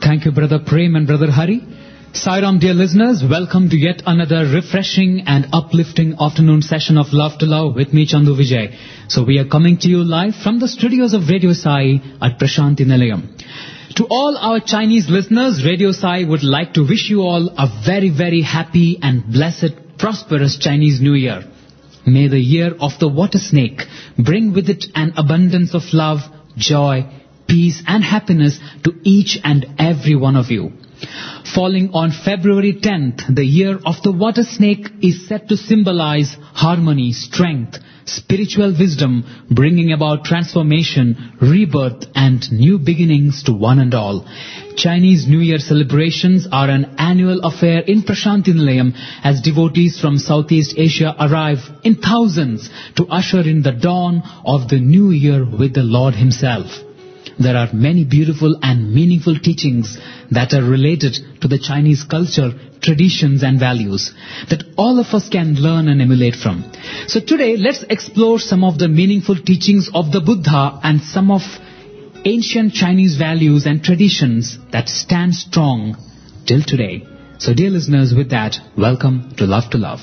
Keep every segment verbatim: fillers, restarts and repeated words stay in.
Thank you, Brother Prem and Brother Hari. Sairam, dear listeners, welcome to yet another refreshing and uplifting afternoon session of Love to Love with me, Chandu Vijay. So we are coming to you live from the studios of Radio Sai at Prashanti Nilayam. To all our Chinese listeners, Radio Sai would like to wish you all a very, very happy and blessed, prosperous Chinese New Year. May the year of the water snake bring with it an abundance of love, joy, peace and happiness to each and every one of you. Falling on February tenth, the year of the water snake is said to symbolize harmony, strength, spiritual wisdom, bringing about transformation, rebirth and new beginnings to one and all. Chinese New Year celebrations are an annual affair in Prashanti Nilayam as devotees from Southeast Asia arrive in thousands to usher in the dawn of the new year with the Lord Himself. There are many beautiful and meaningful teachings that are related to the Chinese culture, traditions and values that all of us can learn and emulate from. So today, let's explore some of the meaningful teachings of the Buddha and some of ancient Chinese values and traditions that stand strong till today. So dear listeners, with that, welcome to Love to Love.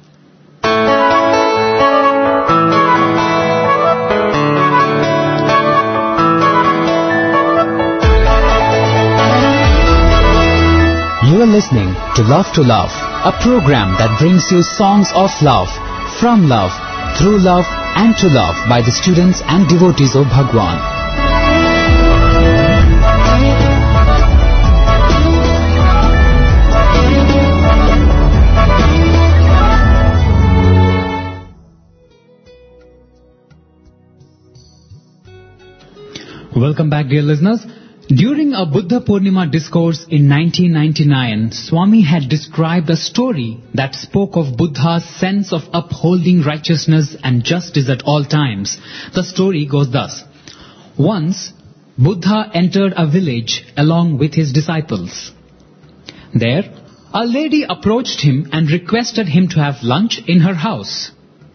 You are listening to Love to Love, a program that brings you songs of love, from love, through love and to love by the students and devotees of Bhagwan. Welcome back, dear listeners. During a Buddha Purnima discourse in nineteen ninety-nine, Swami had described a story that spoke of Buddha's sense of upholding righteousness and justice at all times. The story goes thus. Once, Buddha entered a village along with his disciples. There, a lady approached him and requested him to have lunch in her house.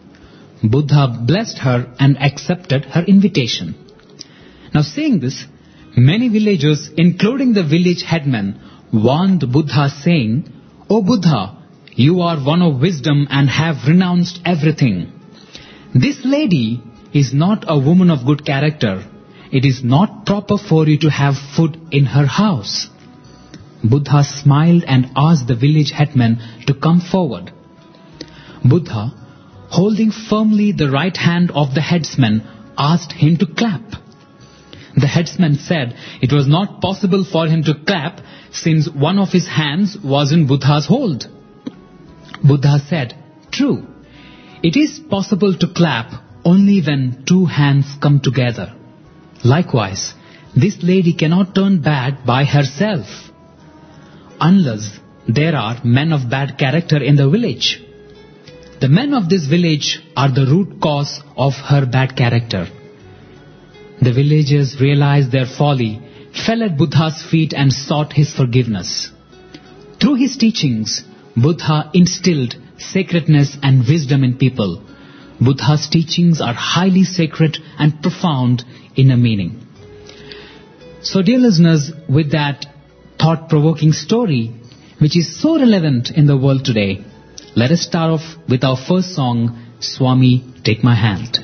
Buddha blessed her and accepted her invitation. Now, seeing this, many villagers, including the village headman, warned Buddha saying, "O Buddha, you are one of wisdom and have renounced everything. This lady is not a woman of good character. It is not proper for you to have food in her house." Buddha smiled and asked the village headman to come forward. Buddha, holding firmly the right hand of the headsman, asked him to clap. The headsman said it was not possible for him to clap since one of his hands was in Buddha's hold. Buddha said, "True, it is possible to clap only when two hands come together. Likewise, this lady cannot turn bad by herself, unless there are men of bad character in the village. The men of this village are the root cause of her bad character." The villagers realized their folly, fell at Buddha's feet and sought his forgiveness. Through his teachings, Buddha instilled sacredness and wisdom in people. Buddha's teachings are highly sacred and profound in a meaning. So dear listeners, with that thought-provoking story, which is so relevant in the world today, let us start off with our first song, Swami, Take My Hand.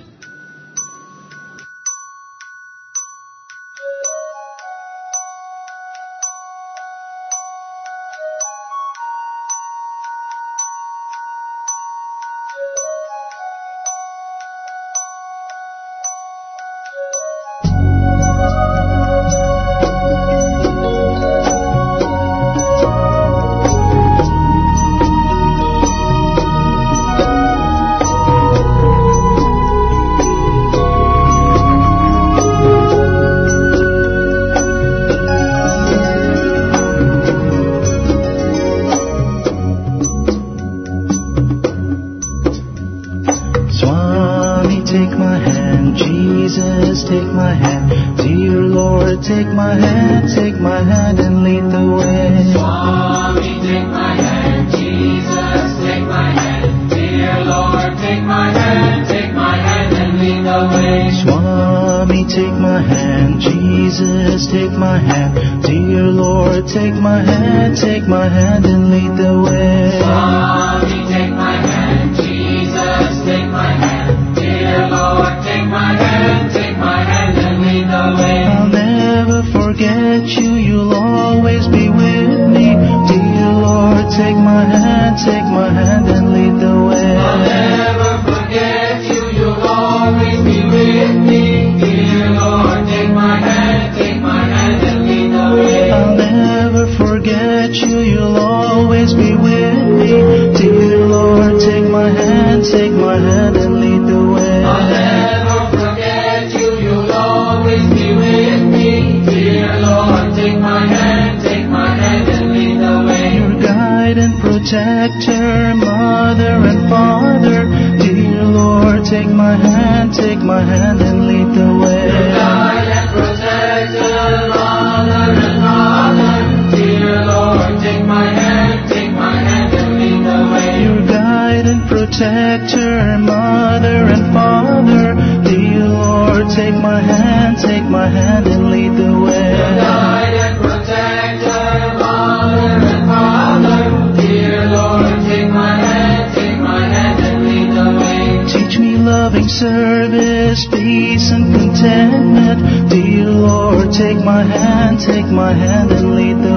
take my hand. Jesus, take my hand. Dear Lord, take my hand. Take my hand and lead the way. Swami, take my hand. Jesus, take my hand. Dear Lord, take my hand. Take my hand and lead the way. I'll never forget you. You'll always be with me. Dear Lord, take my hand. Take my hand and lead the way. I'll never forget you. You'll always be with me. Dear Lord, take my hand. Take my hand and lead the way. I'll never forget you. You'll always be with me. Dear Lord, take my hand. Take my hand and lead the way. I'll never forget you. You'll always be with me. Dear Lord, take my hand. Take my hand and lead the way. Your guide and protector, mother and father. Dear Lord, take my hand. Take my hand and lead the way. Guide and protector, mother and father. Dear Lord, take my hand. Take my hand and lead the way. Your guide and protector, mother and father. Dear Lord, take my hand. Take my hand and lead the way. Guide and protector, mother and father. Dear Lord, take my hand. Take my hand and lead the way. Teach me loving service, peace and contentment. Dear Lord, take my hand, take my hand and lead the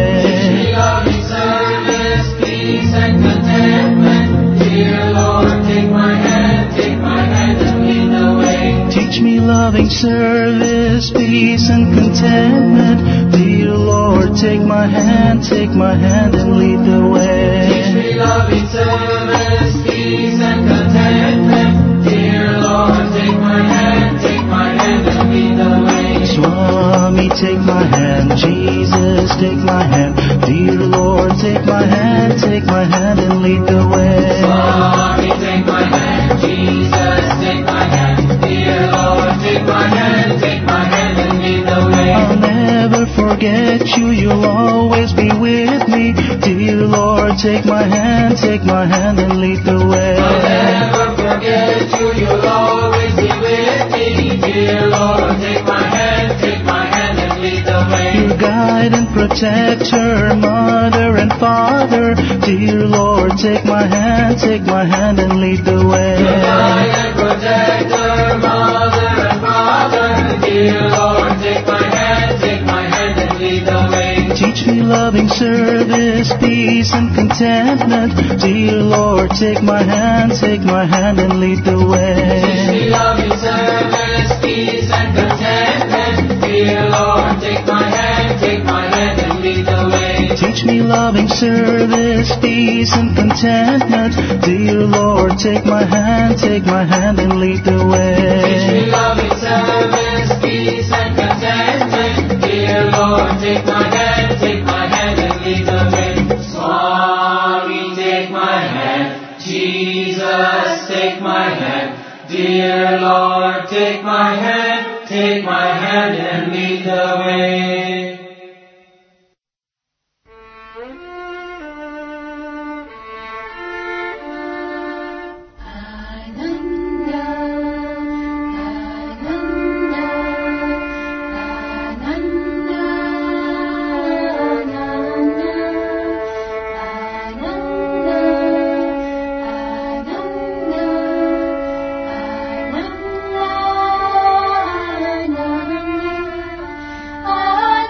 way. Loving service, peace and contentment. Dear Lord, take my hand, take my hand and lead the way. Teach me loving service, peace and contentment. Dear Lord, take my hand, take my hand and lead the way. Teach me loving service, peace and contentment. Dear Lord, take my hand, take my hand and lead the way. Swami, take my hand. Jesus, take my hand. Dear Lord, take my hand, take my hand and lead the way. Swami, take my hand. Jesus, take my hand. Dear Lord, take my hand, take my hand and lead the way. I'll never forget you. You'll always be with me. Dear Lord, take my hand, take my hand and lead the way. I'll never forget you. You'll always be with me. Dear Lord, take my hand, take my hand and lead the way. Your guide and protector, mother and father. Dear Lord, take my hand, take my hand and lead the way. Guide and protector, mother and father. Dear Lord, take my hand, take my hand and lead the way. Teach me loving service, peace and contentment. Dear Lord, take my hand, take my hand and lead the way. Teach me loving service, peace and contentment. Dear Lord, take my hand, take my hand and lead the way. Teach me loving service, peace and contentment. Dear Lord, take my hand, take my hand and lead the way. Teach me loving service, peace and contentment. Dear Lord, take my hand, take my hand and lead the way. Swami, take my hand. Jesus, take my hand. Dear Lord, take my hand, take my hand and lead the way. Ah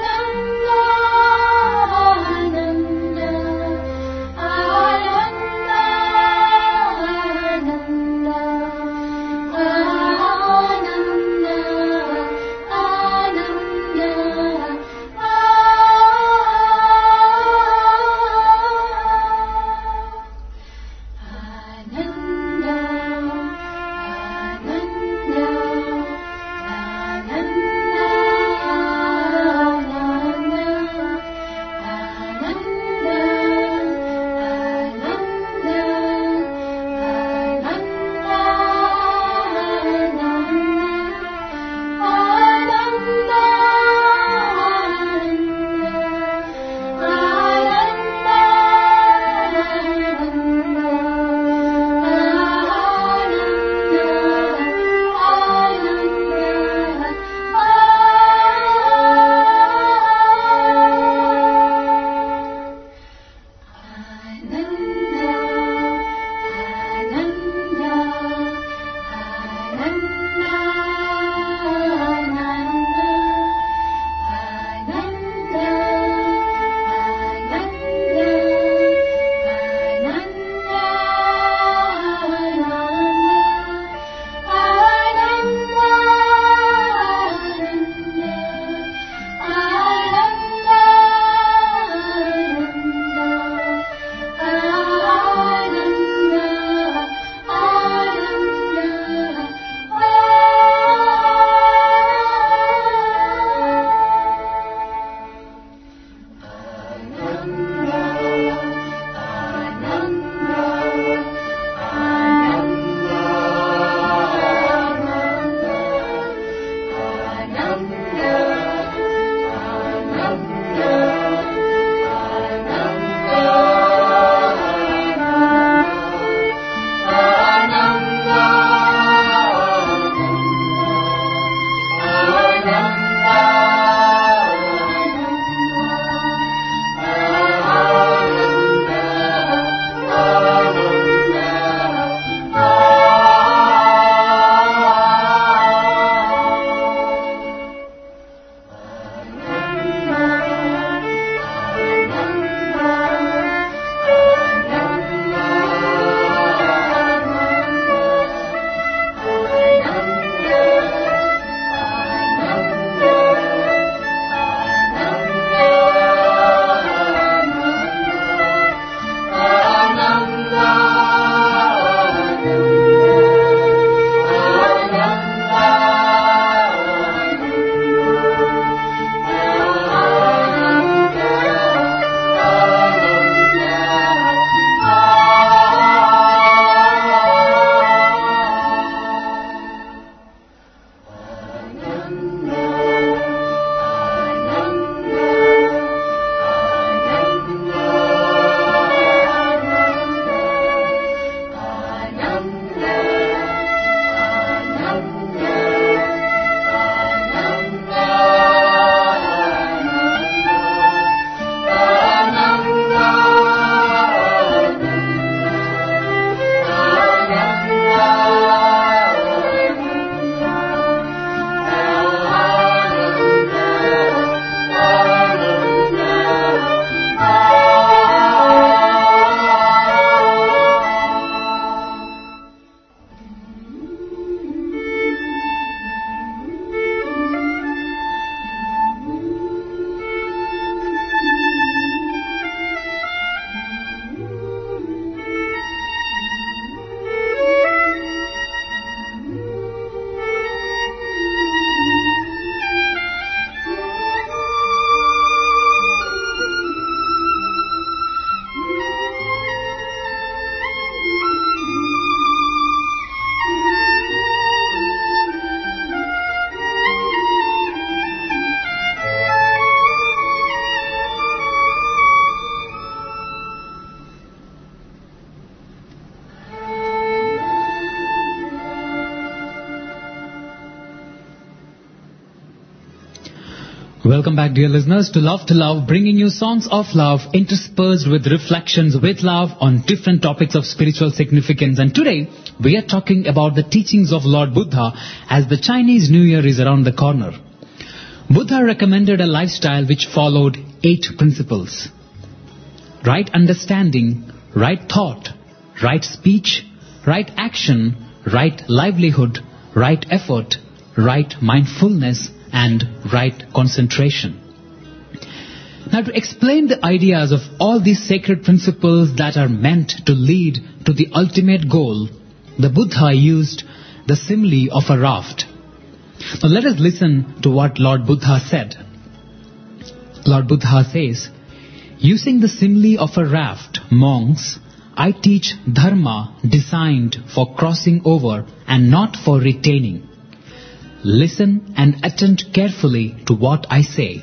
Welcome back, dear listeners, to Love to Love, bringing you songs of love interspersed with reflections with love on different topics of spiritual significance. And today, we are talking about the teachings of Lord Buddha as the Chinese New Year is around the corner. Buddha recommended a lifestyle which followed eight principles: right understanding, right thought, right speech, right action, right livelihood, right effort, right mindfulness, and right concentration. Now, to explain the ideas of all these sacred principles that are meant to lead to the ultimate goal, the Buddha used the simile of a raft. Now, let us listen to what Lord Buddha said. Lord Buddha says, "Using the simile of a raft, monks, I teach dharma designed for crossing over and not for retaining. Listen and attend carefully to what I say.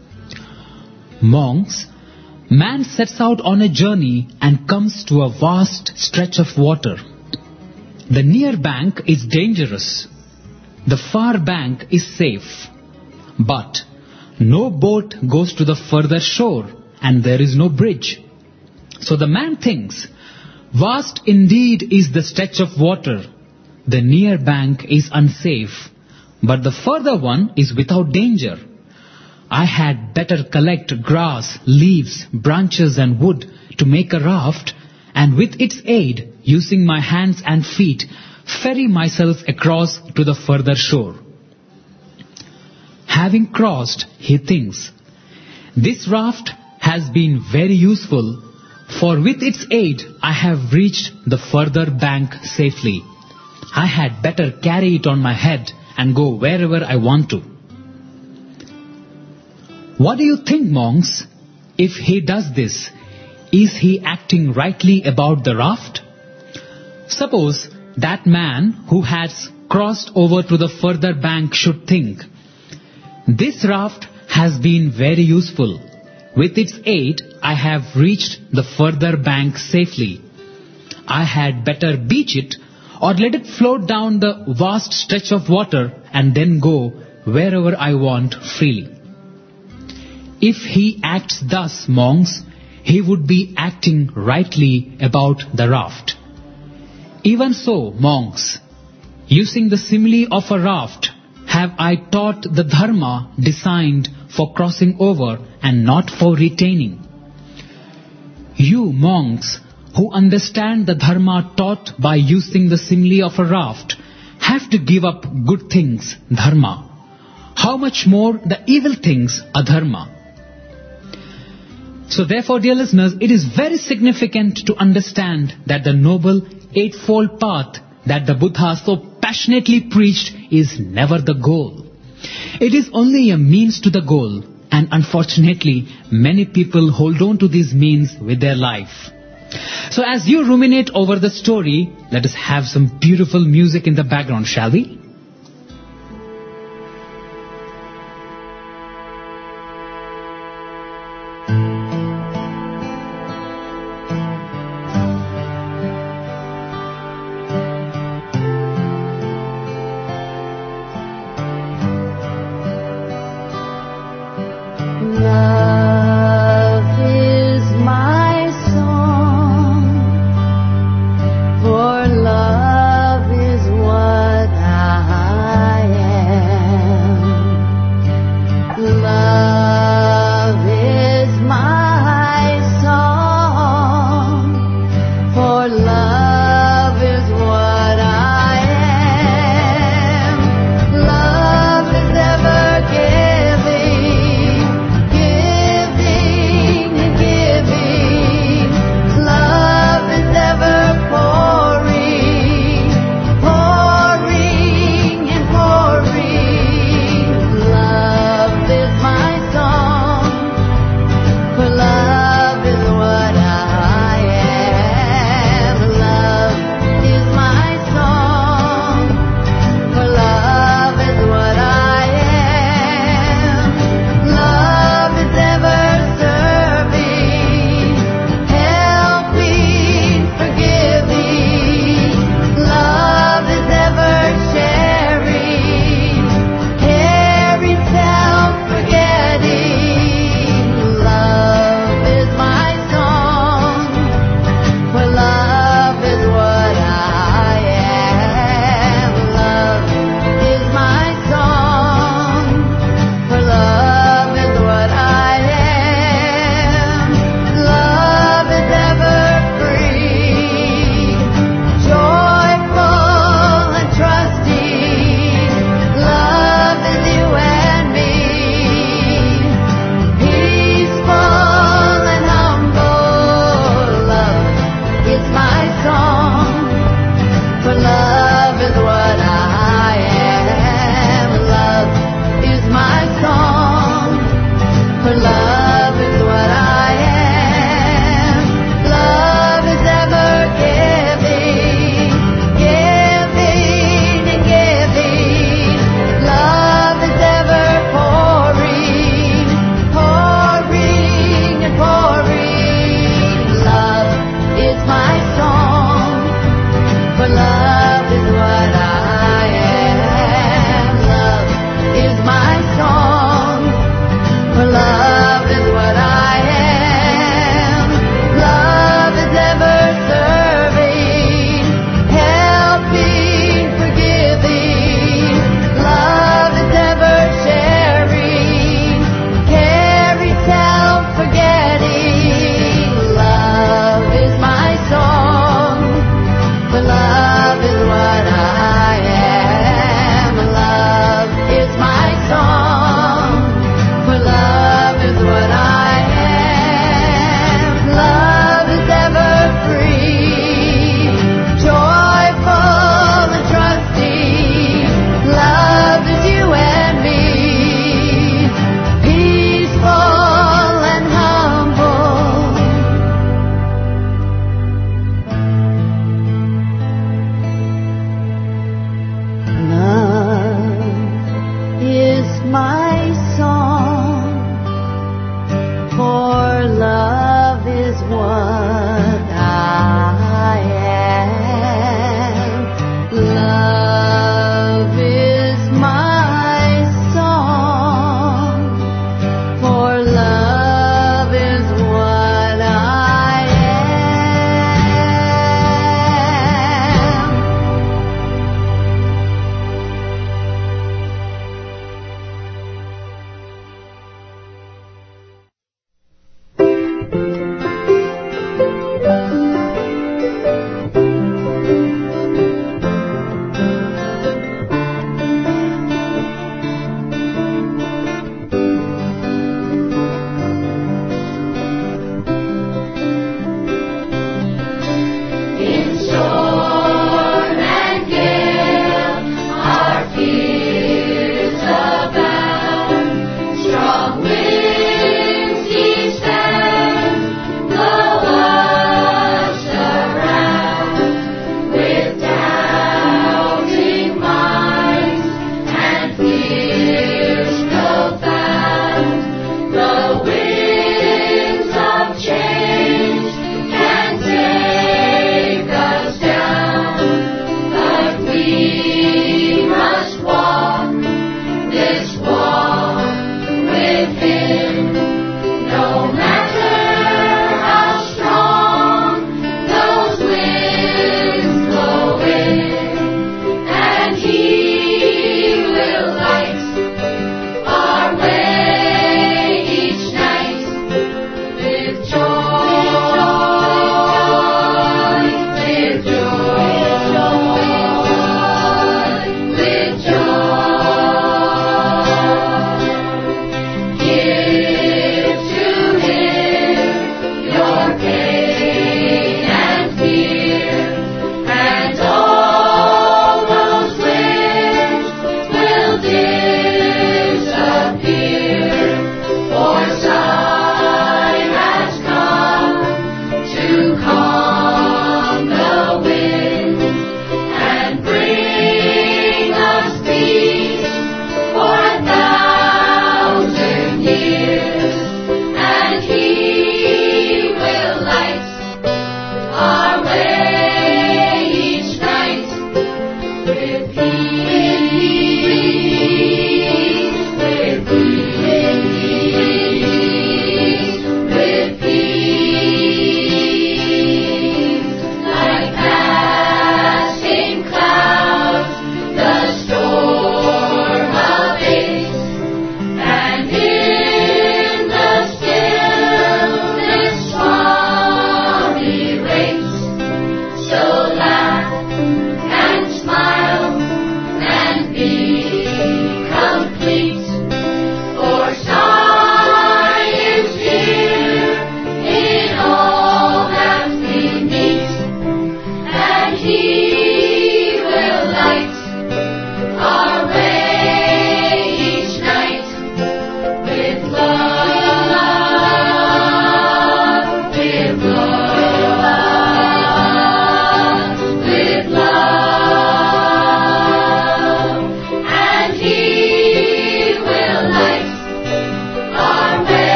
Monks, man sets out on a journey and comes to a vast stretch of water. The near bank is dangerous. The far bank is safe. But no boat goes to the further shore, and there is no bridge. So the man thinks, vast indeed is the stretch of water. The near bank is unsafe, but the further one is without danger. I had better collect grass, leaves, branches and wood to make a raft, and with its aid, using my hands and feet, ferry myself across to the further shore. Having crossed, he thinks, this raft has been very useful, for with its aid I have reached the further bank safely. I had better carry it on my head and go wherever I want to. What do you think, monks? If he does this, is he acting rightly about the raft? Suppose that man who has crossed over to the further bank should think, this raft has been very useful. With its aid, I have reached the further bank safely. I had better beach it or let it float down the vast stretch of water and then go wherever I want freely. If he acts thus, monks, he would be acting rightly about the raft. Even so, monks, using the simile of a raft, have I taught the dharma designed for crossing over and not for retaining. You, monks, who understand the dharma taught by using the simile of a raft, have to give up good things, dharma. How much more the evil things, adharma. So therefore, dear listeners, it is very significant to understand that the noble eightfold path that the Buddha so passionately preached is never the goal. It is only a means to the goal, and unfortunately, many people hold on to these means with their life. So as you ruminate over the story, let us have some beautiful music in the background, shall we? Love is my song, for love is what I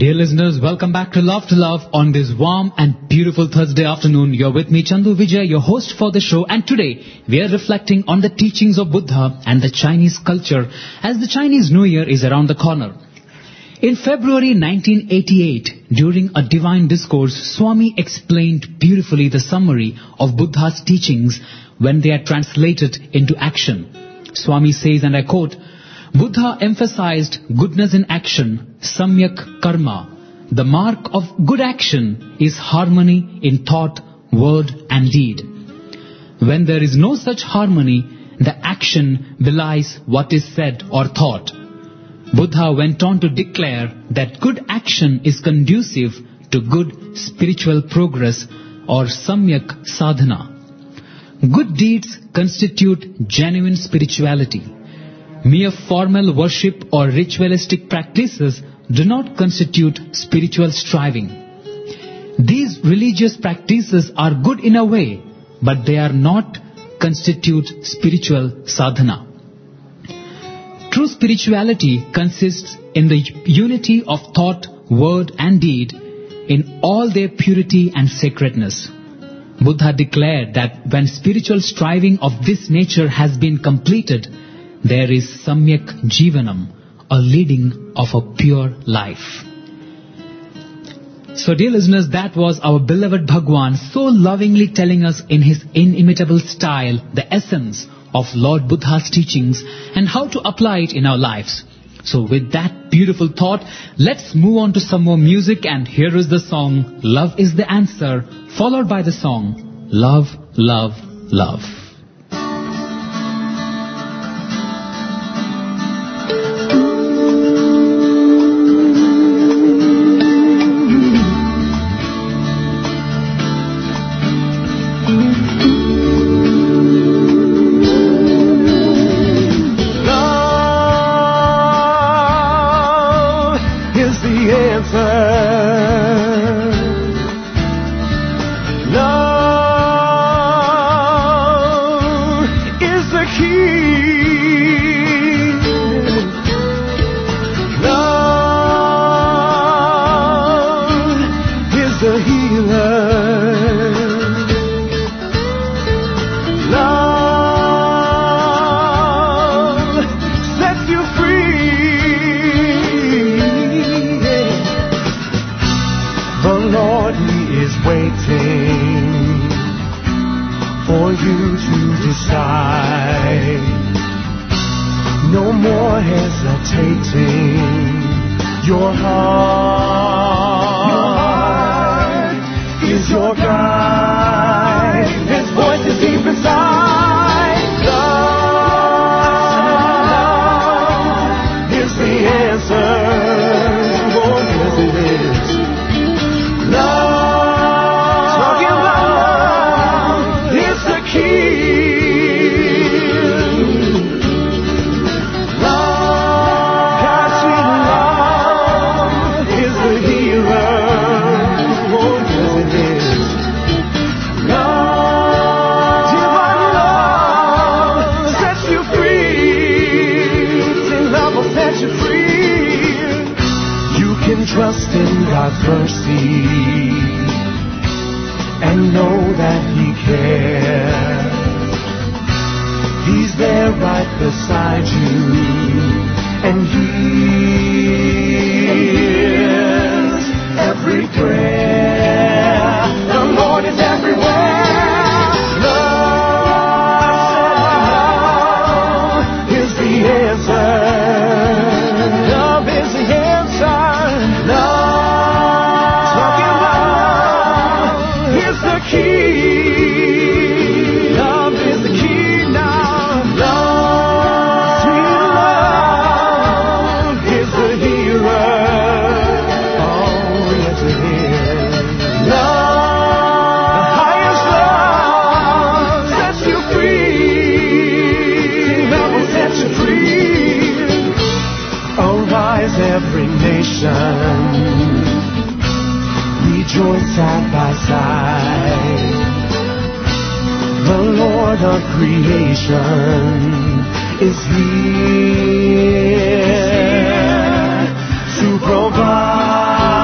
Dear listeners, welcome back to Love to Love on this warm and beautiful Thursday afternoon. You're with me, Chandu Vijay, your host for the show, and today we are reflecting on the teachings of Buddha and the Chinese culture as the Chinese New Year is around the corner. In February nineteen eighty-eight, during a divine discourse, Swami explained beautifully the summary of Buddha's teachings when they are translated into action. Swami says, and I quote, Buddha emphasized goodness in action, samyak karma. The mark of good action is harmony in thought, word and deed. When there is no such harmony, the action belies what is said or thought. Buddha went on to declare that good action is conducive to good spiritual progress or samyak sadhana. Good deeds constitute genuine spirituality. Mere formal worship or ritualistic practices do not constitute spiritual striving. These religious practices are good in a way, but they are not constitute spiritual sadhana. True spirituality consists in the unity of thought, word and deed in all their purity and sacredness. Buddha declared that when spiritual striving of this nature has been completed, there is samyak jivanam, a leading of a pure life. So dear listeners, that was our beloved Bhagwan so lovingly telling us in his inimitable style the essence of Lord Buddha's teachings and how to apply it in our lives. So with that beautiful thought, let's move on to some more music, and here is the song Love is the Answer, followed by the song Love, Love, Love. Is here to provide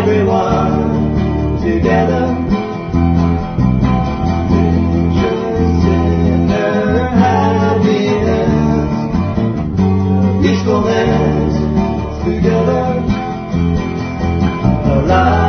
everyone together. Sinner happiness, peacefulness together. Love.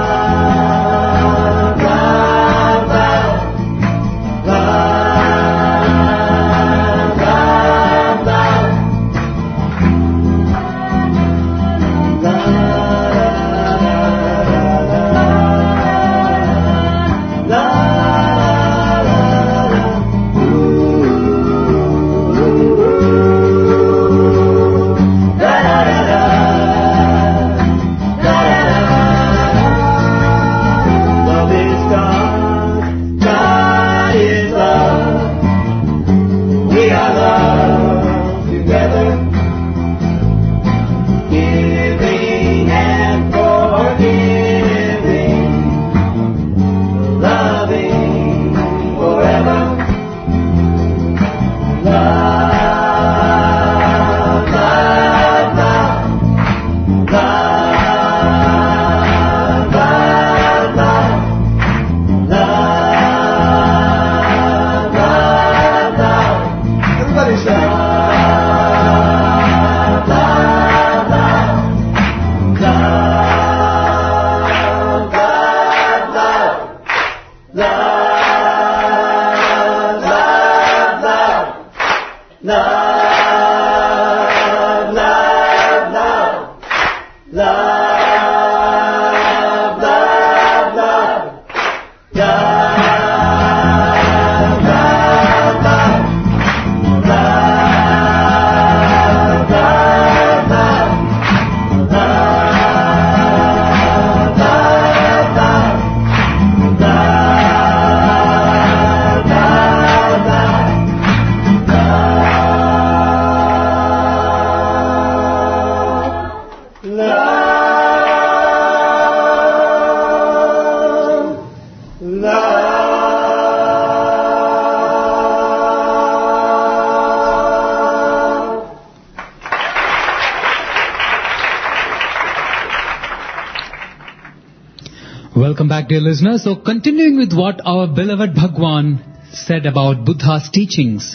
Welcome back, dear listeners. So continuing with what our beloved Bhagwan said about Buddha's teachings,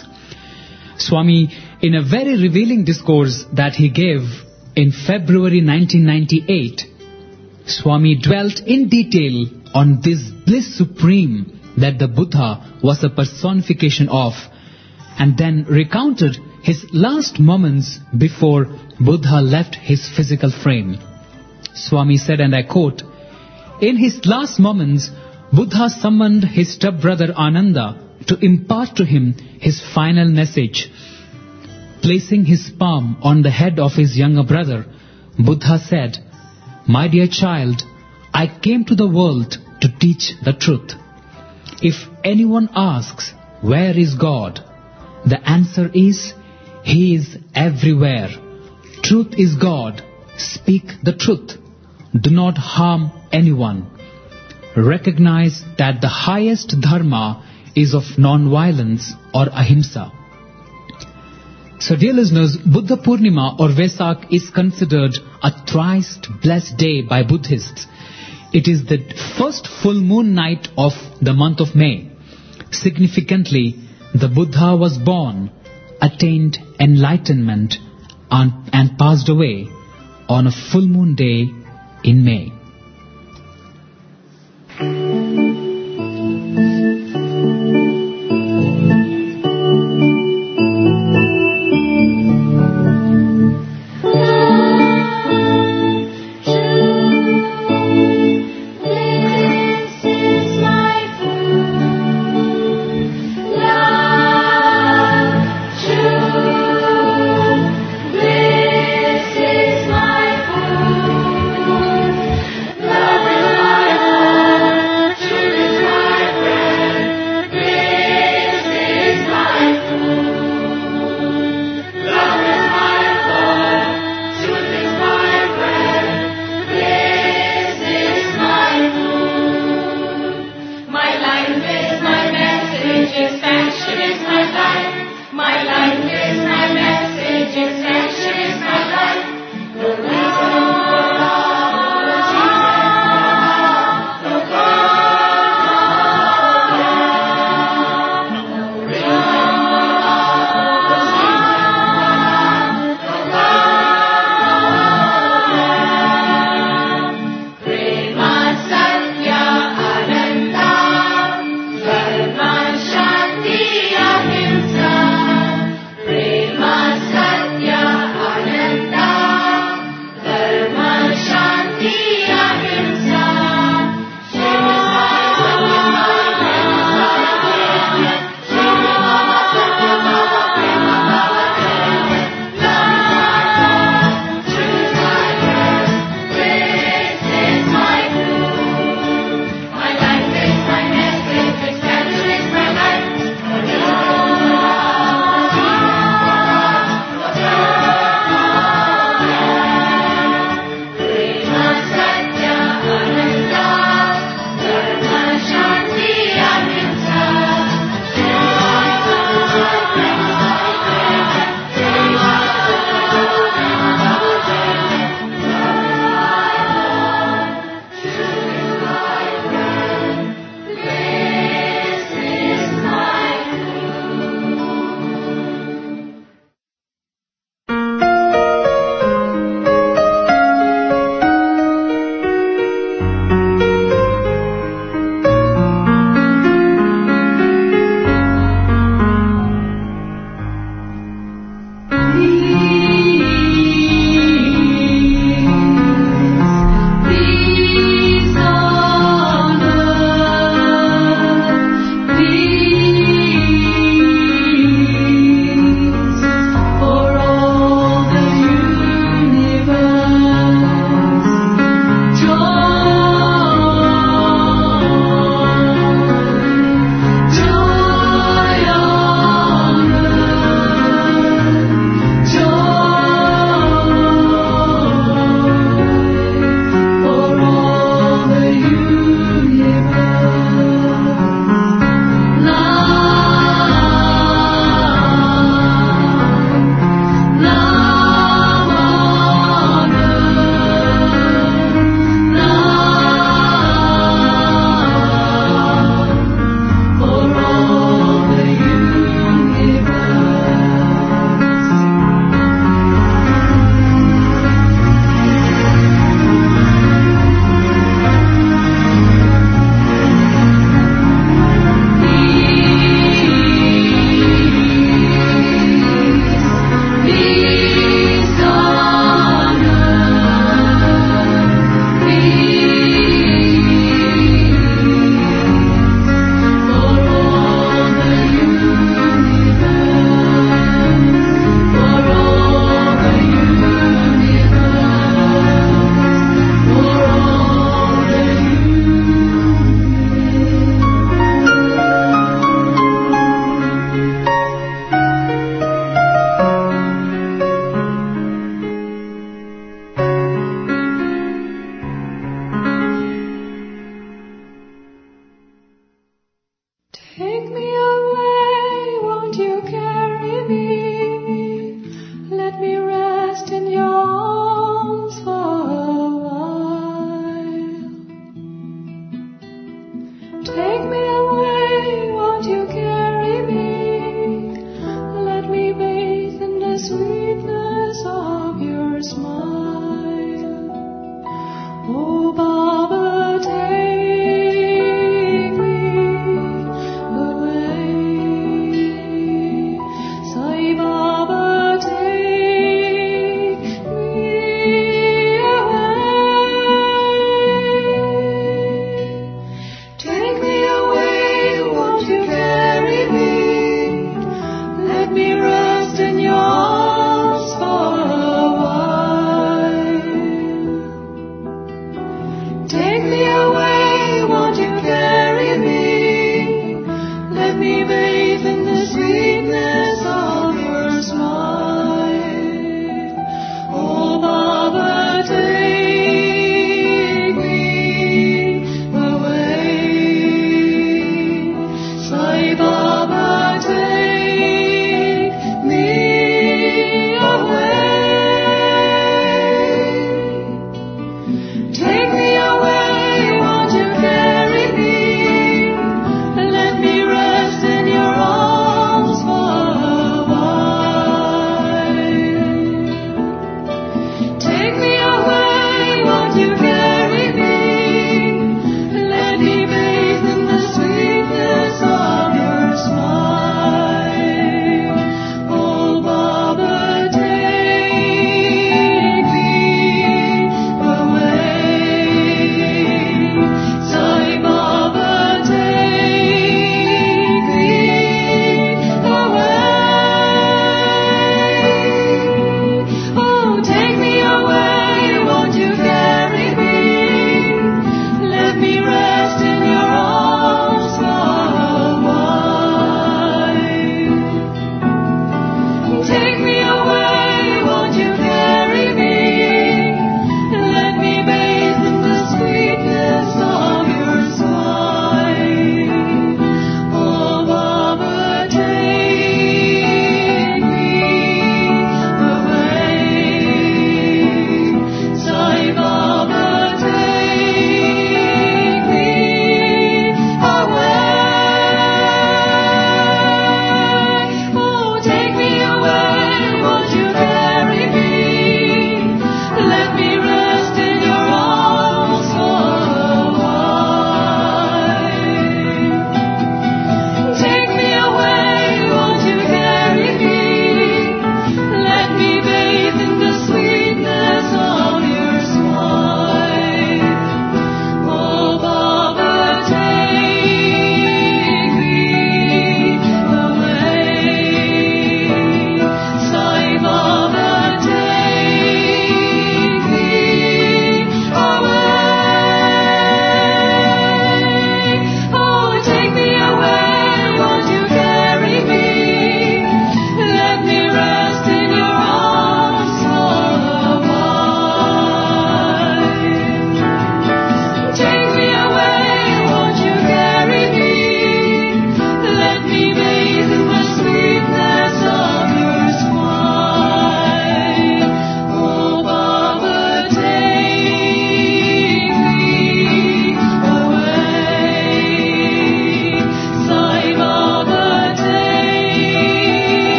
Swami, in a very revealing discourse that he gave in February nineteen ninety-eight, Swami dwelt in detail on this bliss supreme that the Buddha was a personification of, and then recounted his last moments before Buddha left his physical frame. Swami said, and I quote, "In his last moments, Buddha summoned his stepbrother Ananda to impart to him his final message. Placing his palm on the head of his younger brother, Buddha said, 'My dear child, I came to the world to teach the truth. If anyone asks, where is God? The answer is, He is everywhere. Truth is God. Speak the truth. Do not harm anyone. Recognize that the highest dharma is of non-violence or ahimsa.'" So dear listeners, Buddha Purnima or Vesak is considered a thrice blessed day by Buddhists. It is the first full moon night of the month of May. Significantly, the Buddha was born, attained enlightenment, and, and passed away on a full moon day in May. This is my food.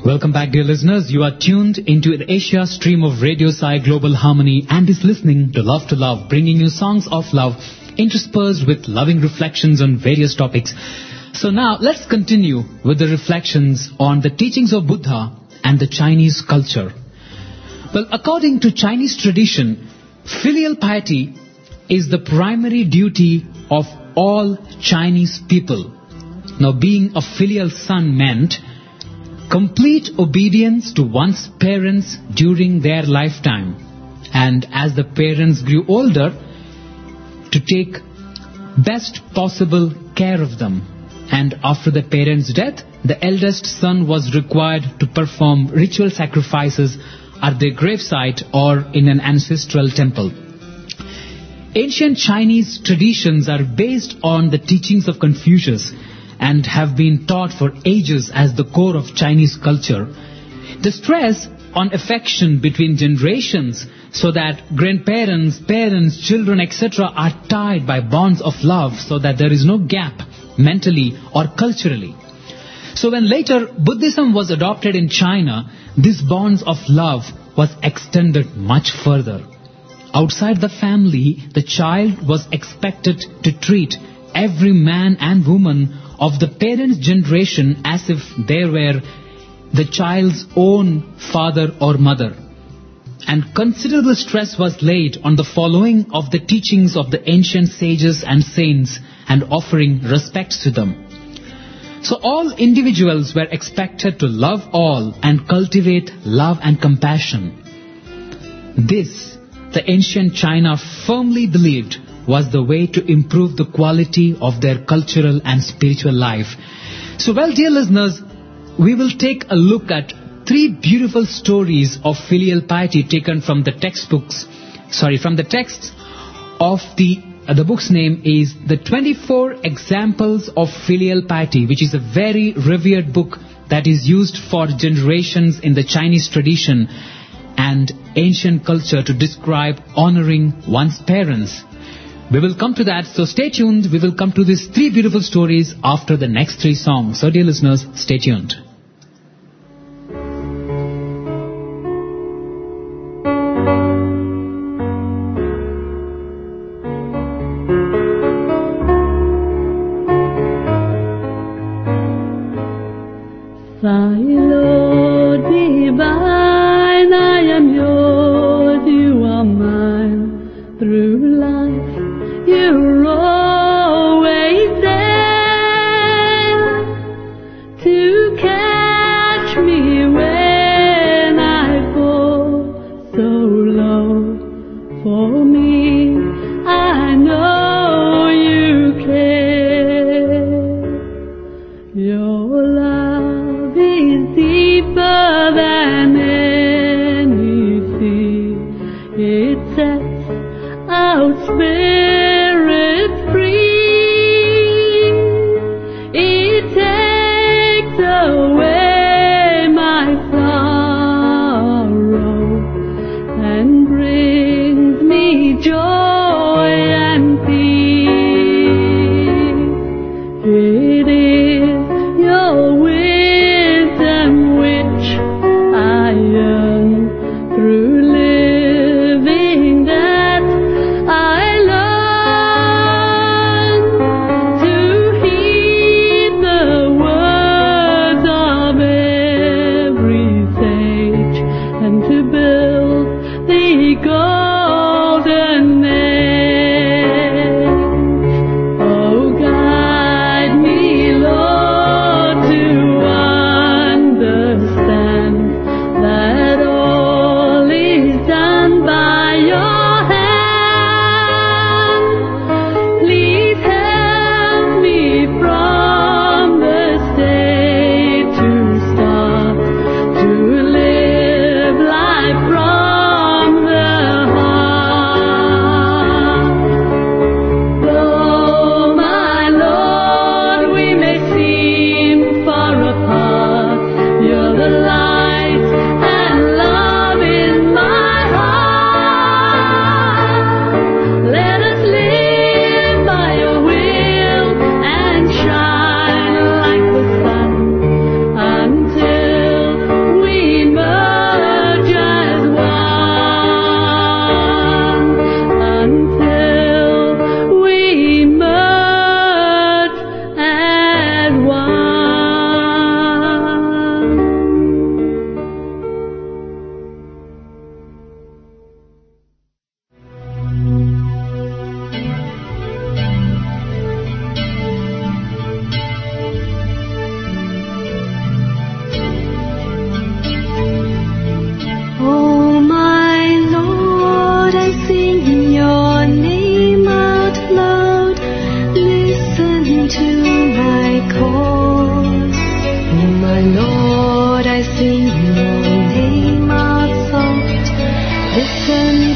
Welcome back, dear listeners. You are tuned into the Asia stream of Radio Sai Global Harmony and is listening to Love to Love, bringing you songs of love interspersed with loving reflections on various topics. So now let's continue with the reflections on the teachings of Buddha and the Chinese culture. Well, according to Chinese tradition, filial piety is the primary duty of all Chinese people. Now, being a filial son meant complete obedience to one's parents during their lifetime, and as the parents grew older, to take best possible care of them. And after the parents' death, the eldest son was required to perform ritual sacrifices at their gravesite or in an ancestral temple. Ancient Chinese traditions are based on the teachings of Confucius and have been taught for ages as the core of Chinese culture. The stress on affection between generations so that grandparents, parents, children, et cetera are tied by bonds of love so that there is no gap mentally or culturally. So when later Buddhism was adopted in China, these bonds of love was extended much further. Outside the family, the child was expected to treat every man and woman of the parents' generation as if they were the child's own father or mother. And considerable stress was laid on the following of the teachings of the ancient sages and saints and offering respects to them. So all individuals were expected to love all and cultivate love and compassion. This, the ancient China firmly believed, was the way to improve the quality of their cultural and spiritual life. So, well, dear listeners, we will take a look at three beautiful stories of filial piety taken from the textbooks, sorry, from the texts of the, uh, the book's name is The twenty-four Examples of Filial Piety, which is a very revered book that is used for generations in the Chinese tradition and ancient culture to describe honoring one's parents. We will come to that, so stay tuned. We will come to these three beautiful stories after the next three songs. So dear listeners, stay tuned. Thy Lord divine, I am yours, you are mine. Through life you're always there to care.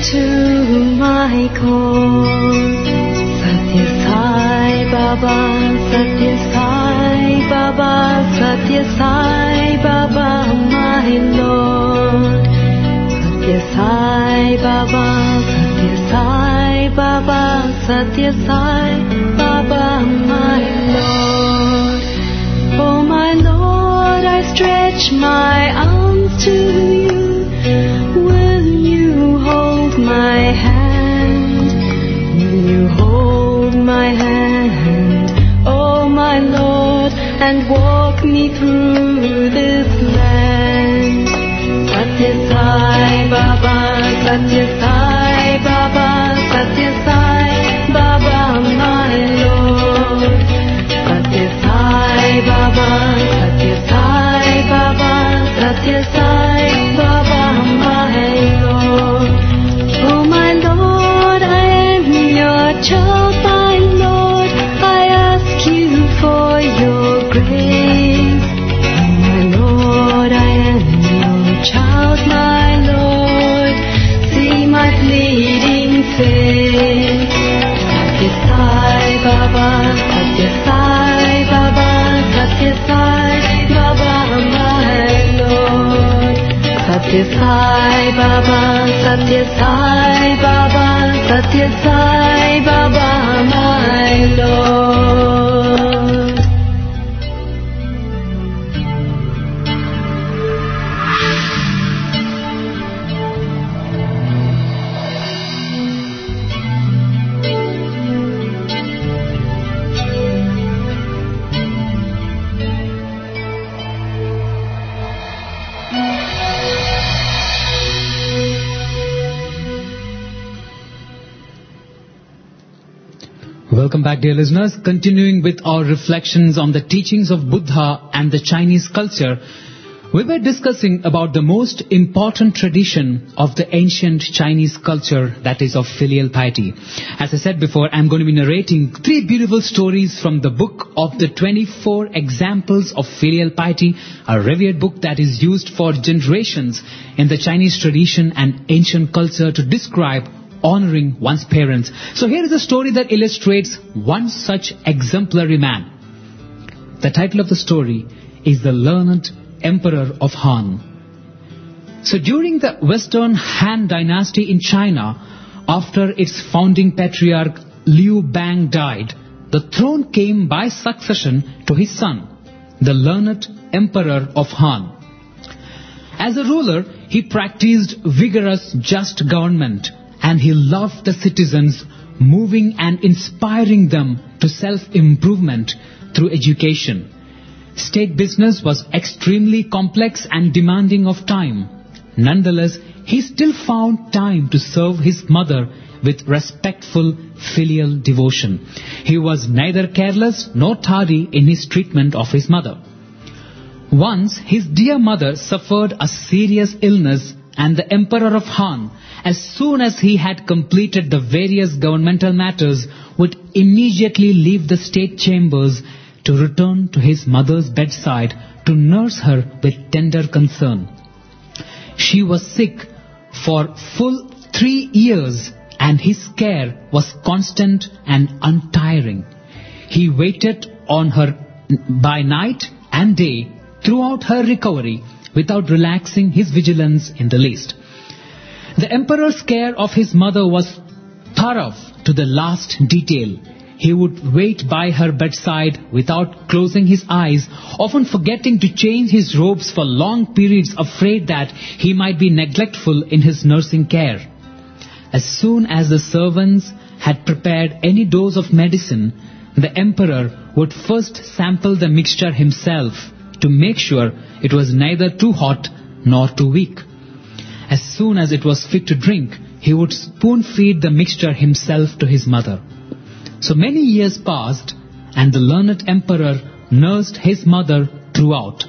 to my call. Satya Sai Baba, Satya Sai Baba, Satya Sai Baba, my Lord. Satya Sai Baba, Satya Sai Baba, Satya Sai Baba, my Lord. Oh my Lord, I stretch my arms to you. Will you hold my hand? Will you hold my hand, oh my Lord, and walk me through this land? Satya Sai Baba, Satya Sai Baba, Satya Sai Baba, my Lord. Satya Sai Baba, Satya Sai Baba, Satya Sai Baba, my Lord. Oh my Lord, I am your child, my Lord. I ask you for your grace. Oh my Lord, I am your child, my Lord. See my pleading face. Satya Sai Baba, Satya Sai Baba, Satya Sai Baba, my Lord. Satya Sai Baba, Satya Sai Baba, Satya Sai Baba, my Lord. Welcome back, dear listeners. Continuing with our reflections on the teachings of Buddha and the Chinese culture, we were discussing about the most important tradition of the ancient Chinese culture, that is of filial piety. As I said before, I'm going to be narrating three beautiful stories from the book of the twenty-four Examples of Filial Piety, a revered book that is used for generations in the Chinese tradition and ancient culture to describe honoring one's parents. So here is a story that illustrates one such exemplary man. The title of the story is The Learned Emperor of Han. So during the Western Han dynasty in China, after its founding patriarch Liu Bang died, the throne came by succession to his son, the learned Emperor of Han. As a ruler, he practiced vigorous, just government, and he loved the citizens, moving and inspiring them to self-improvement through education. State business was extremely complex and demanding of time. Nonetheless, he still found time to serve his mother with respectful filial devotion. He was neither careless nor tardy in his treatment of his mother. Once, his dear mother suffered a serious illness, and the Emperor of Han, as soon as he had completed the various governmental matters, would immediately leave the state chambers to return to his mother's bedside to nurse her with tender concern. She was sick for full three years, and his care was constant and untiring. He waited on her by night and day throughout her recovery, without relaxing his vigilance in the least. The emperor's care of his mother was thorough to the last detail. He would wait by her bedside without closing his eyes, often forgetting to change his robes for long periods, afraid that he might be neglectful in his nursing care. As soon as the servants had prepared any dose of medicine, the emperor would first sample the mixture himself to make sure it was neither too hot nor too weak. As soon as it was fit to drink, he would spoon-feed the mixture himself to his mother. So many years passed, and the learned emperor nursed his mother throughout.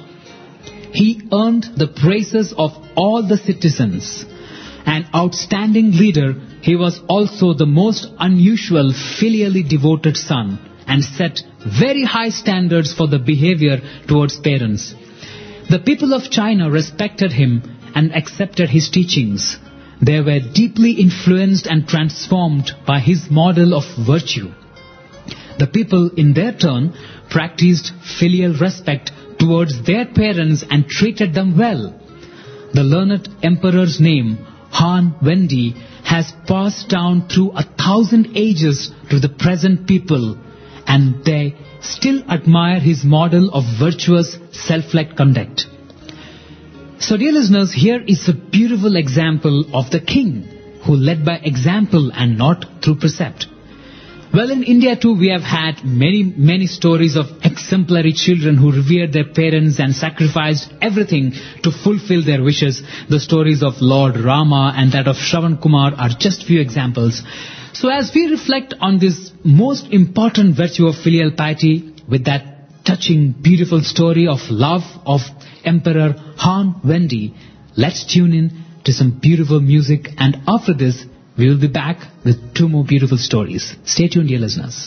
He earned the praises of all the citizens. An outstanding leader, he was also the most unusual filially devoted son, and set very high standards for the behavior towards parents. The people of China respected him and accepted his teachings. They were deeply influenced and transformed by his model of virtue. The people, in their turn, practiced filial respect towards their parents and treated them well. The learned emperor's name, Han Wendi, has passed down through a thousand ages to the present people, and they still admire his model of virtuous, self-led conduct. So dear listeners, here is a beautiful example of the king who led by example and not through precept. Well, in India too, we have had many, many stories of exemplary children who revered their parents and sacrificed everything to fulfill their wishes. The stories of Lord Rama and that of Shravan Kumar are just few examples. So as we reflect on this most important virtue of filial piety with that touching, beautiful story of love of Emperor Han Wendi, let's tune in to some beautiful music, and after this, we will be back with two more beautiful stories. Stay tuned, dear listeners.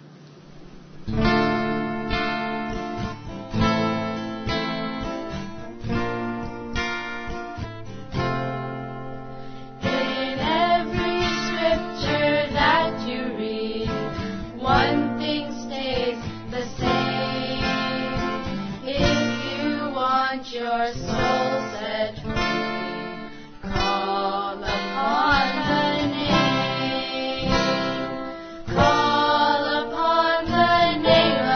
In every scripture that you read, one thing stays the same. If you want your soul set free, call upon the name. Call upon the name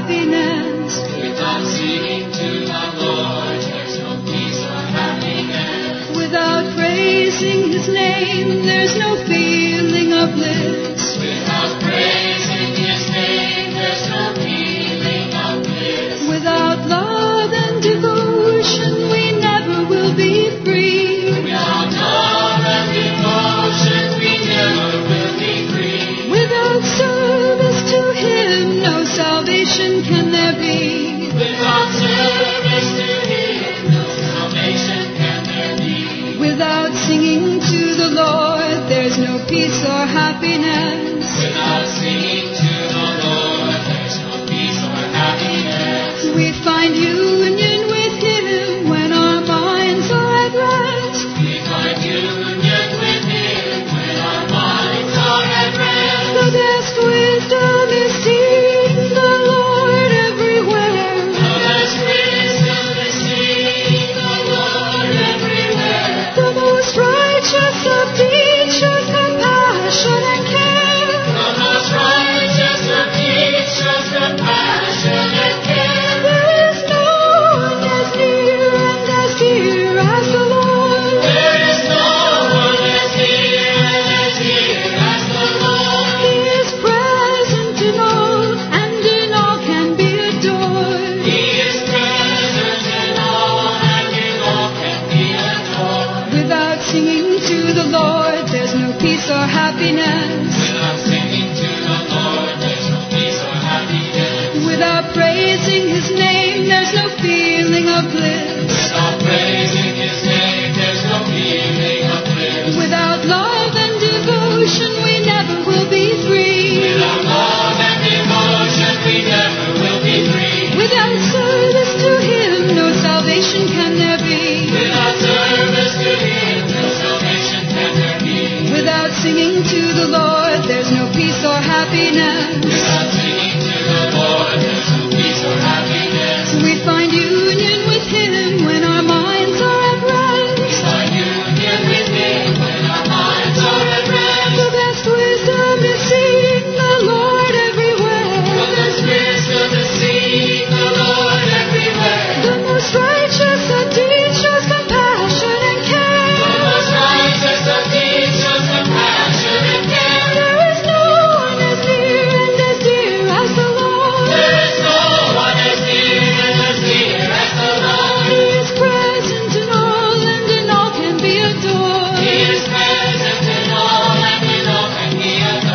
happiness. Without singing to the Lord, there's no peace or happiness. Without praising His name, there's no feeling of bliss. Without praising His name, there's no feeling of bliss. Without love and devotion, we never will be free. Without love and devotion, we never will be free. Without service to Him, no salvation can there be. Without service to Him, no salvation can there be. Without singing to the Lord, there's no peace or happiness. Without singing to the Lord, there's no peace or happiness. We find union with Him when our minds are at rest. We find union with Him when our minds are at rest. The best wisdom is seeing the Lord everywhere. The best wisdom is seeing the Lord everywhere. The most righteous of teachers, compassion and care. The most righteous of teachers, compassion and care. There is no one as near and as dear as the Lord. There is no one as near and as dear as the Lord. He is present in all, and in all can be adored. He is present in all, and in all can be adored. Without singing to the Lord, there's no peace or happiness. Without singing to the Lord, there's no peace or happiness. Without praising His name, there's no feeling of bliss. Without praising His name, there's no feeling of bliss. Without love and devotion, we never will be free. Without love and devotion, we never will be free. Without service to Him, no salvation can there be. Without service to Him, no salvation can there be. Without singing to the Lord, there's no peace or happiness. Without singing to the Lord, there's no peace or happiness. We find union with Him when our minds are at rest. Find union with Him when our minds are at rest. The best wisdom is seeing the Lord everywhere. The best wisdom is seeing the Lord everywhere. The most righteous of teachers, compassion and The care. most righteous of teachers, compassion and care. There is no one as near and as dear as the Lord. There is no one as near and as dear as the Lord. He is present in all, and in all can be adored. He is present in all, and in all can be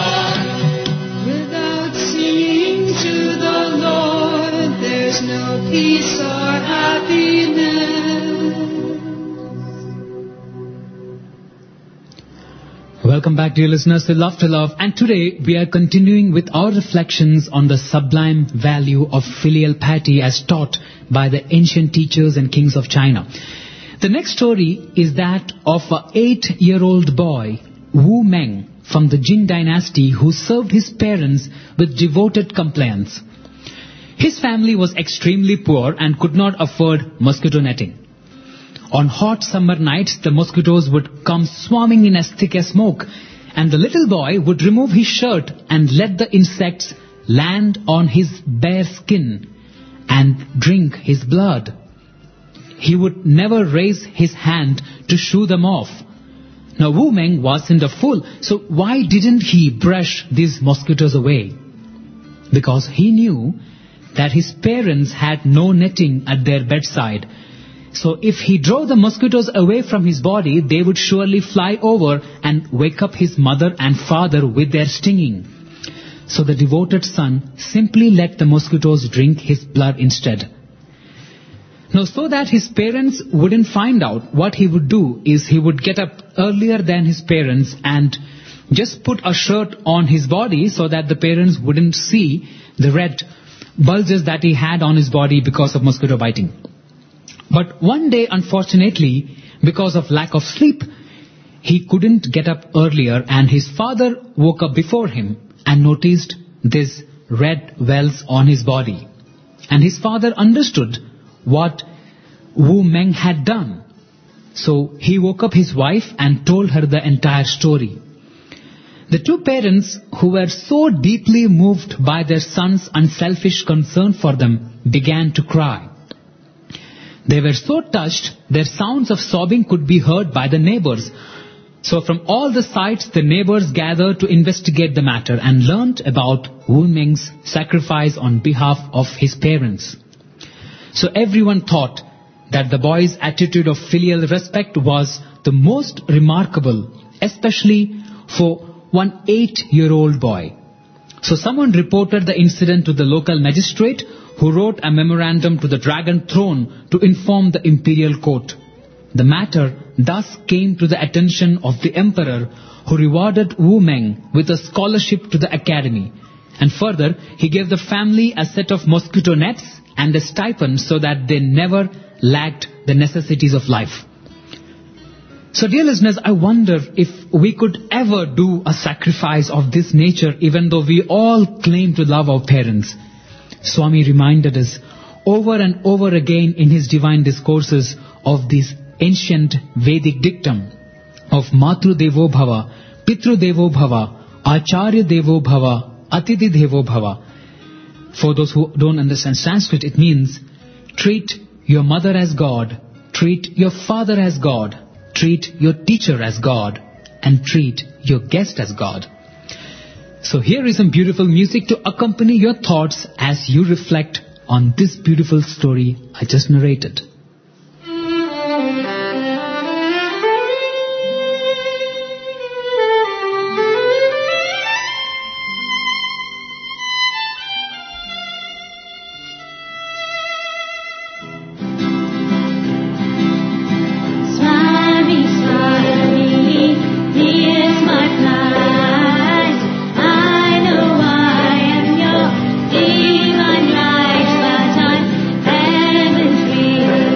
adored. Without singing to the Lord, there's no peace or happiness. Welcome back, dear listeners, to Love to Love. And today we are continuing with our reflections on the sublime value of filial piety as taught by the ancient teachers and kings of China. The next story is that of an eight-year-old boy, Wu Meng, from the Jin dynasty, who served his parents with devoted compliance. His family was extremely poor and could not afford mosquito netting. On hot summer nights, the mosquitoes would come swarming in as thick as smoke, and the little boy would remove his shirt and let the insects land on his bare skin and drink his blood. He would never raise his hand to shoo them off. Now Wu Meng wasn't a fool, so why didn't he brush these mosquitoes away? Because he knew that his parents had no netting at their bedside. So if he drove the mosquitoes away from his body, they would surely fly over and wake up his mother and father with their stinging. So the devoted son simply let the mosquitoes drink his blood instead. Now, so that his parents wouldn't find out, what he would do is he would get up earlier than his parents and just put a shirt on his body so that the parents wouldn't see the red bulges that he had on his body because of mosquito biting. But one day, unfortunately, because of lack of sleep, he couldn't get up earlier, and his father woke up before him and noticed these red wells on his body. And his father understood what Wu Meng had done. So he woke up his wife and told her the entire story. The two parents, who were so deeply moved by their son's unselfish concern for them, began to cry. They were so touched, their sounds of sobbing could be heard by the neighbors. So from all the sides, the neighbors gathered to investigate the matter and learnt about Wu Ming's sacrifice on behalf of his parents. So everyone thought that the boy's attitude of filial respect was the most remarkable, especially for one eight-year-old boy. So someone reported the incident to the local magistrate, who wrote a memorandum to the Dragon Throne to inform the imperial court. The matter thus came to the attention of the emperor, who rewarded Wu Meng with a scholarship to the academy. And further, he gave the family a set of mosquito nets and a stipend so that they never lacked the necessities of life. So dear listeners, I wonder if we could ever do a sacrifice of this nature, even though we all claim to love our parents. Swami reminded us over and over again in his divine discourses of this ancient Vedic dictum of Matru Devo Bhava, Pitru Devo Bhava, Acharya Devo Bhava, Atidhi Devo Bhava. For those who don't understand Sanskrit, it means treat your mother as God, treat your father as God, treat your teacher as God, and treat your guest as God. So here is some beautiful music to accompany your thoughts as you reflect on this beautiful story I just narrated. Swami, Swami, here's my plight. I know I am your divine right, but I'm heaven's will.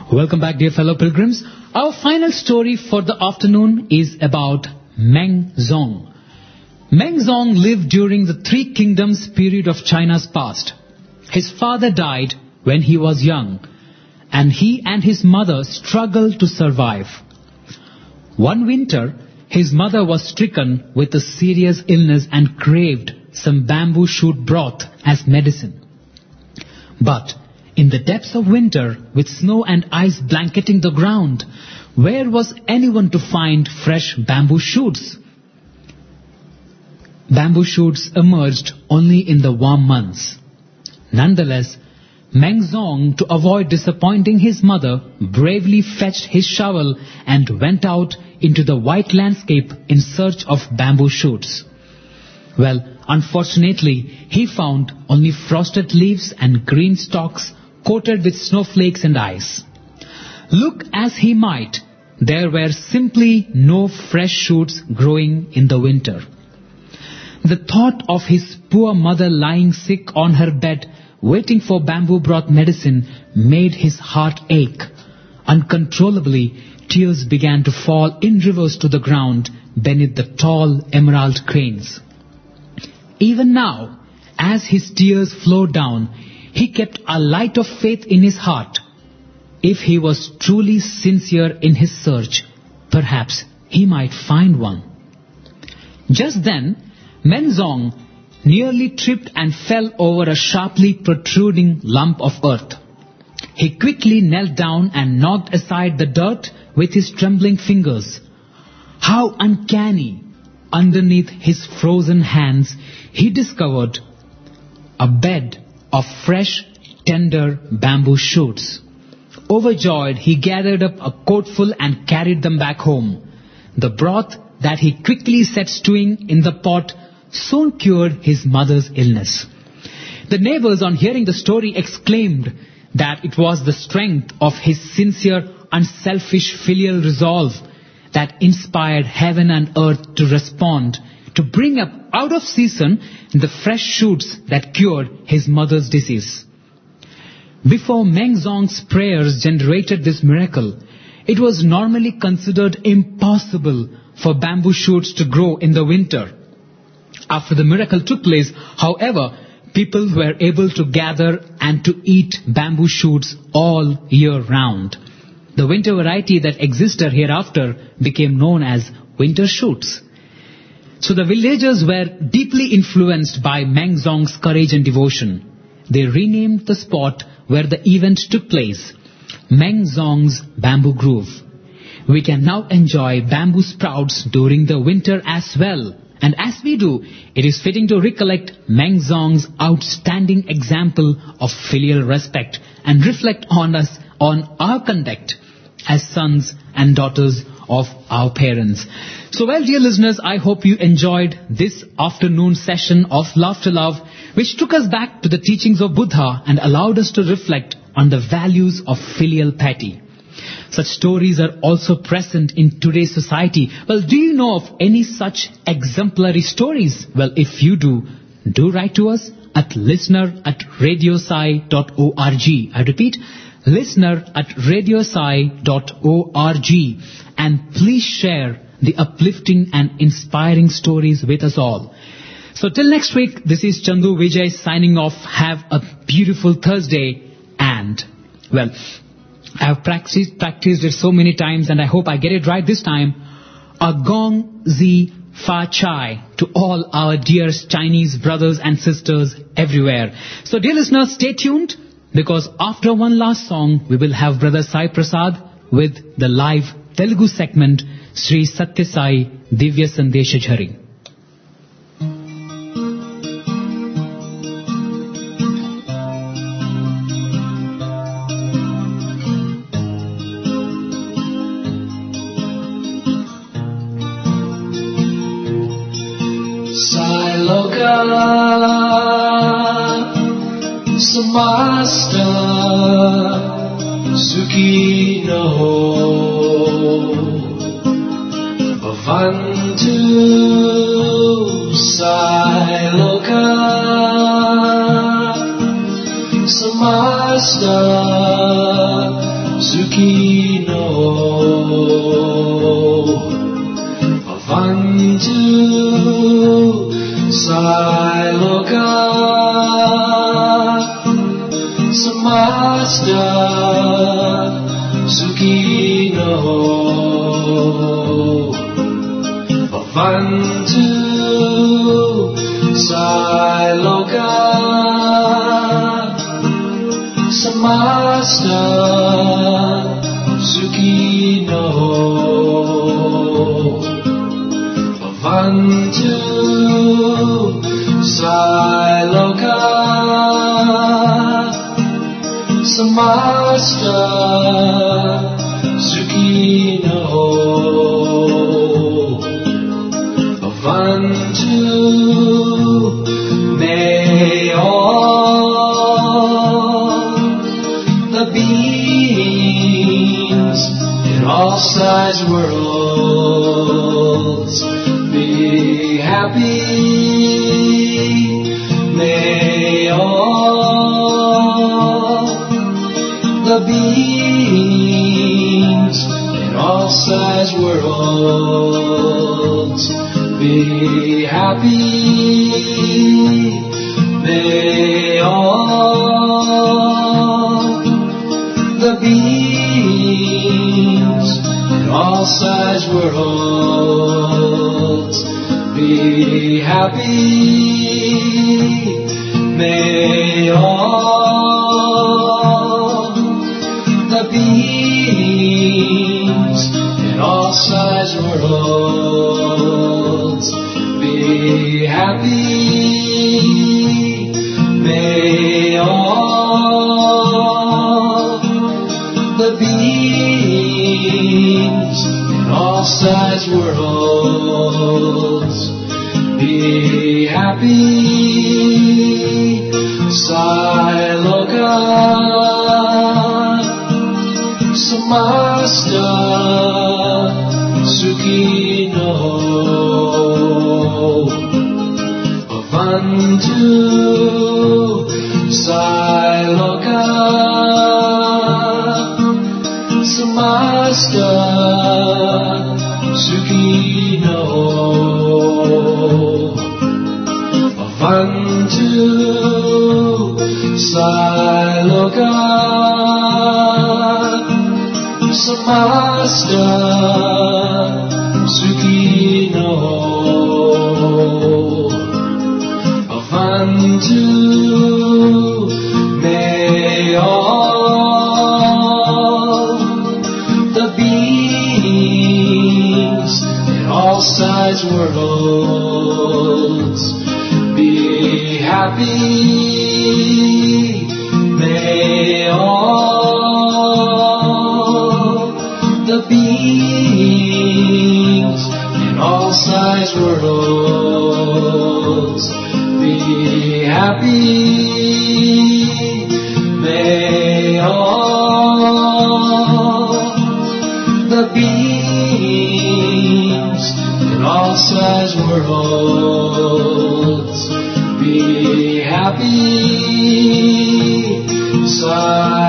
Welcome back, dear fellow pilgrims. Our final story for the afternoon is about Meng Zong. Meng Zong lived during the Three Kingdoms period of China's past. His father died when he was young, and he and his mother struggled to survive. One winter, his mother was stricken with a serious illness and craved some bamboo shoot broth as medicine. But in the depths of winter, with snow and ice blanketing the ground, where was anyone to find fresh bamboo shoots? Bamboo shoots emerged only in the warm months. Nonetheless, Meng Zong, to avoid disappointing his mother, bravely fetched his shovel and went out into the white landscape in search of bamboo shoots. Well, unfortunately, he found only frosted leaves and green stalks coated with snowflakes and ice. Look as he might, there were simply no fresh shoots growing in the winter. The thought of his poor mother lying sick on her bed, waiting for bamboo broth medicine, made his heart ache. Uncontrollably, tears began to fall in rivers to the ground beneath the tall emerald cranes. Even now, as his tears flowed down, he kept a light of faith in his heart. If he was truly sincere in his search, perhaps he might find one. Just then, Meng Zong nearly tripped and fell over a sharply protruding lump of earth. He quickly knelt down and knocked aside the dirt with his trembling fingers. How uncanny! Underneath his frozen hands, he discovered a bed of fresh, tender bamboo shoots. Overjoyed, he gathered up a coatful and carried them back home. The broth that he quickly set stewing in the pot soon cured his mother's illness. The neighbors, on hearing the story, exclaimed that it was the strength of his sincere, unselfish filial resolve that inspired heaven and earth to respond, to bring up out of season the fresh shoots that cured his mother's disease. Before Meng Zong's prayers generated this miracle, it was normally considered impossible for bamboo shoots to grow in the winter. After the miracle took place, however, people were able to gather and to eat bamboo shoots all year round. The winter variety that existed hereafter became known as winter shoots. So the villagers were deeply influenced by Meng Zong's courage and devotion. They renamed the spot where the event took place Meng Zong's Bamboo Grove. We can now enjoy bamboo sprouts during the winter as well. And as we do, it is fitting to recollect Meng Zong's outstanding example of filial respect and reflect on us, on our conduct as sons and daughters of our parents. So well, dear listeners, I hope you enjoyed this afternoon session of Love to Love, which took us back to the teachings of Buddha and allowed us to reflect on the values of filial piety. Such stories are also present in today's society. Well, do you know of any such exemplary stories? Well, if you do, do write to us at listener at radiosai dot org. I repeat, listener at radiosai dot org. And please share the uplifting and inspiring stories with us all. So till next week, this is Chandu Vijay signing off. Have a beautiful Thursday. And, well, I have practiced, practiced it so many times, and I hope I get it right this time. A gong zi fa chai to all our dear Chinese brothers and sisters everywhere. So dear listeners, stay tuned, because after one last song, we will have Brother Sai Prasad with the live Telugu segment, Sri Satya Sai Divya Sandesha Jhari. Samasta Sukino Bhavantu Sailoka Samasta Sukino Bhavantu Sailoka Samasta Sukino Bhavantu Sailoka Samasta Sukino Bhavantu Sailoka Samasta Sukino Bhavantu. May all the beings in all size worlds be happy. May all the beings in all size worlds be happy. May all the beings in all size worlds be happy. May all the beings in all size worlds be happy. May all the beings in all size worlds be happy. Sailoka Samasta Sukino Bhavantu Sailoka Samasta Sukino Bhavantu Sailoka Samasta Sukino Bhavantu. May all the beings in all size worlds be happy. May all the beings in all size worlds be happy. May all the beings in all size worlds be happy. Side